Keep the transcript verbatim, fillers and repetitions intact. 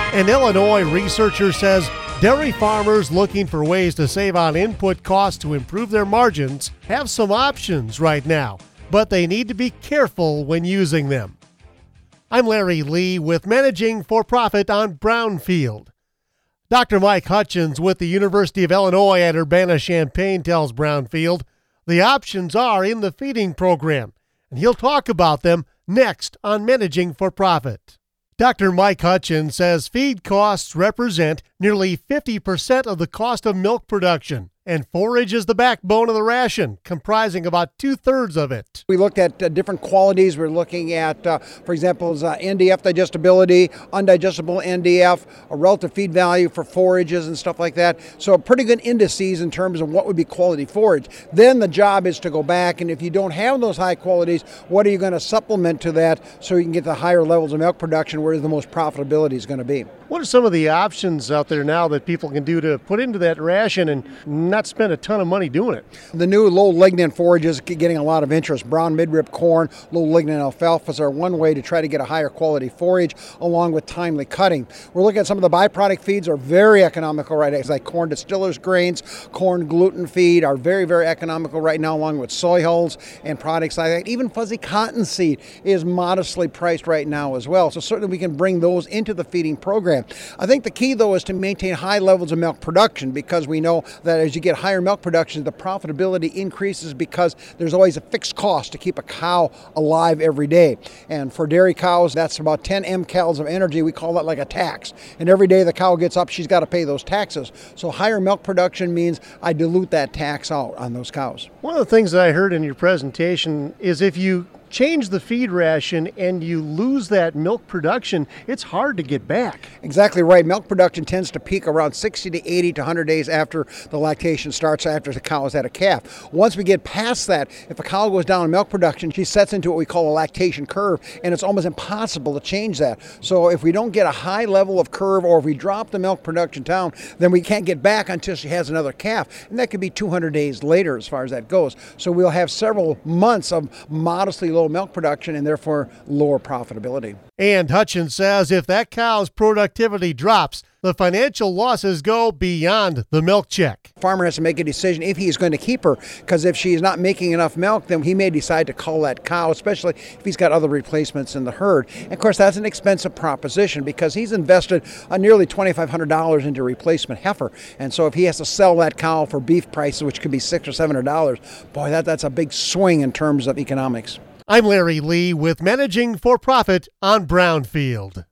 An Illinois researcher says dairy farmers looking for ways to save on input costs to improve their margins have some options right now, but they need to be careful when using them. I'm Larry Lee with Managing for Profit on Brownfield. Doctor Mike Hutchins with the University of Illinois at Urbana-Champaign tells Brownfield the options are in the feeding program, and he'll talk about them next on Managing for Profit. Doctor Mike Hutchins says feed costs represent nearly fifty percent of the cost of milk production, and forage is the backbone of the ration, comprising about two-thirds of it. We looked at uh, different qualities. We're looking at, uh, for example, uh, N D F digestibility, undigestible N D F, a relative feed value for forages and stuff like that. So pretty good indices in terms of what would be quality forage. Then the job is to go back, and if you don't have those high qualities, what are you going to supplement to that so you can get the higher levels of milk production where the most profitability is going to be? What are some of the options out there now that people can do to put into that ration and not spend a ton of money doing it? The new low lignin forages are getting a lot of interest. Brown midrib corn, low lignin alfalfas are one way to try to get a higher quality forage along with timely cutting. We're looking at some of the byproduct feeds are very economical right now, like corn distillers grains, corn gluten feed are very, very economical right now along with soy hulls and products like that. Even fuzzy cottonseed is modestly priced right now as well. So certainly we can bring those into the feeding program. I think the key, though, is to maintain high levels of milk production because we know that as you get higher milk production, the profitability increases because there's always a fixed cost to keep a cow alive every day. And for dairy cows, that's about ten mcals of energy. We call that like a tax. And every day the cow gets up, she's got to pay those taxes. So higher milk production means I dilute that tax out on those cows. One of the things that I heard in your presentation is if you change the feed ration and you lose that milk production, it's hard to get back. Exactly right. Milk production tends to peak around sixty to eighty to one hundred days after the lactation starts, after the cow has had a calf. Once we get past that, if a cow goes down in milk production, she sets into what we call a lactation curve, and it's almost impossible to change that. So if we don't get a high level of curve, or if we drop the milk production down, then we can't get back until she has another calf. And that could be two hundred days later as far as that goes. So we'll have several months of modestly low milk production and therefore lower profitability. And Hutchins says if that cow's productivity drops, the financial losses go beyond the milk check. Farmer has to make a decision if he's going to keep her, because if she's not making enough milk, then he may decide to cull that cow, especially if he's got other replacements in the herd. And of course, that's an expensive proposition because he's invested uh, nearly twenty-five hundred dollars into replacement heifer. And so if he has to sell that cow for beef prices, which could be six hundred or seven hundred dollars, boy, that, that's a big swing in terms of economics. I'm Larry Lee with Managing for Profit on Brownfield.